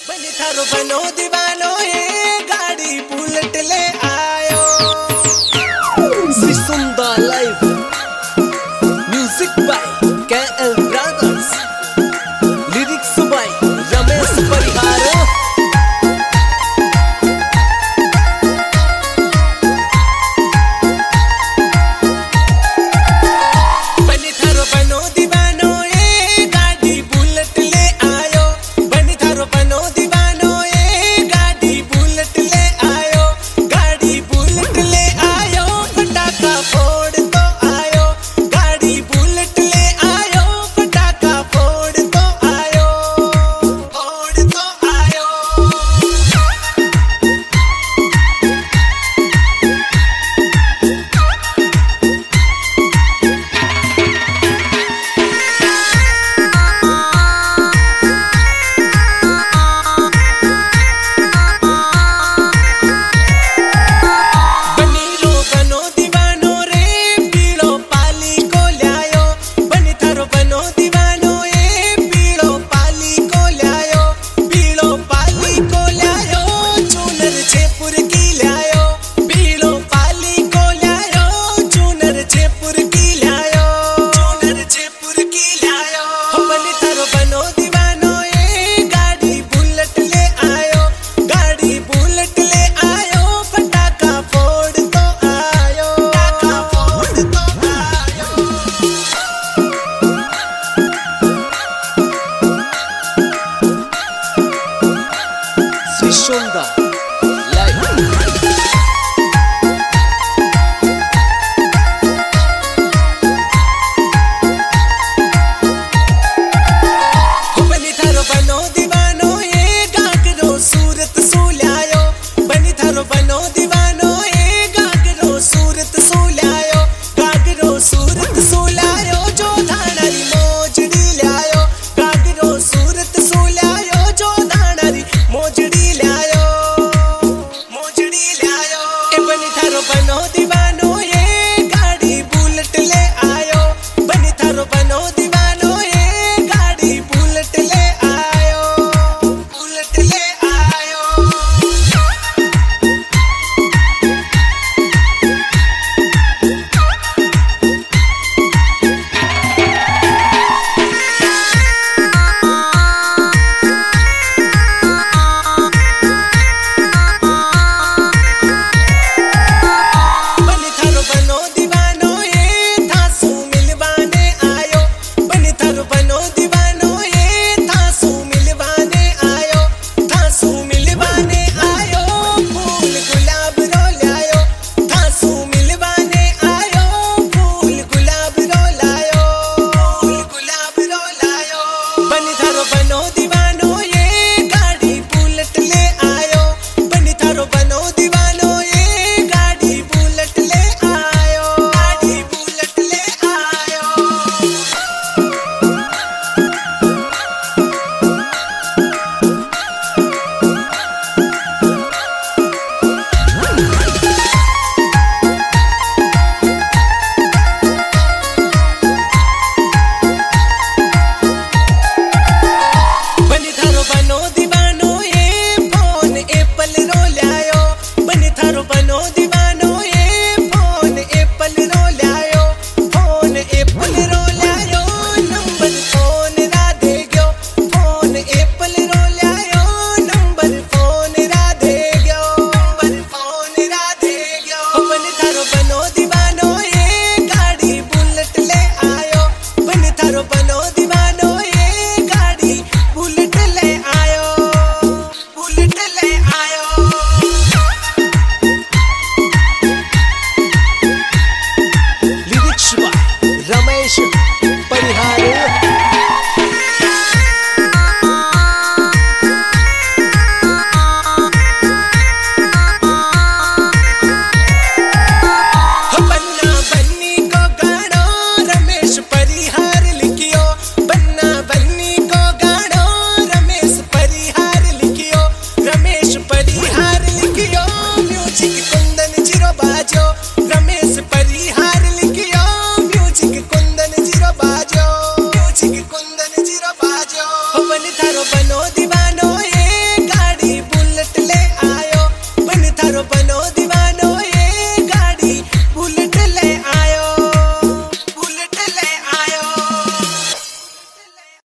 बनी थारो बनो दीवानो ये गाड़ी बुलेट ले आयो। श्री सुंदर live music by KL brothers, lyrics by Ramesh Parihar. बनी थारो बनो दीवानो ये गाड़ी बुलेट ले आयो। बनी थारो बनो दीवानो ये गाड़ी बुलेट ले आयो। गाड़ी बुलेट ले आयो, पटाखा फोड़ तो आयो। गाड़ी बुलेट ले आयो, पटाखा फोड़ तो आयो, फोड़ तो आयो। बनीरो बनो दीवानो रे पीड़ो पाली को ल्यायो। बनी थारो बनो दीवानो ये पीड़ो पाली को ल्यायो। पीड़ो पाली को ल्यायो, चूनर जयपुर की ल्यायो। पीड़ो पाली को ल्यायो, चूनर जयपुर की ल्यायो, चूनर जयपुर की ल्यायो। बनी थारो बनो दीवानो ये गाड़ी बुलेट ले आयो। गाड़ी बुलेट ले आयो, पटाखा फोड़ तो आयो, पटाखा फोड़ तो आयो। श्री सुंदर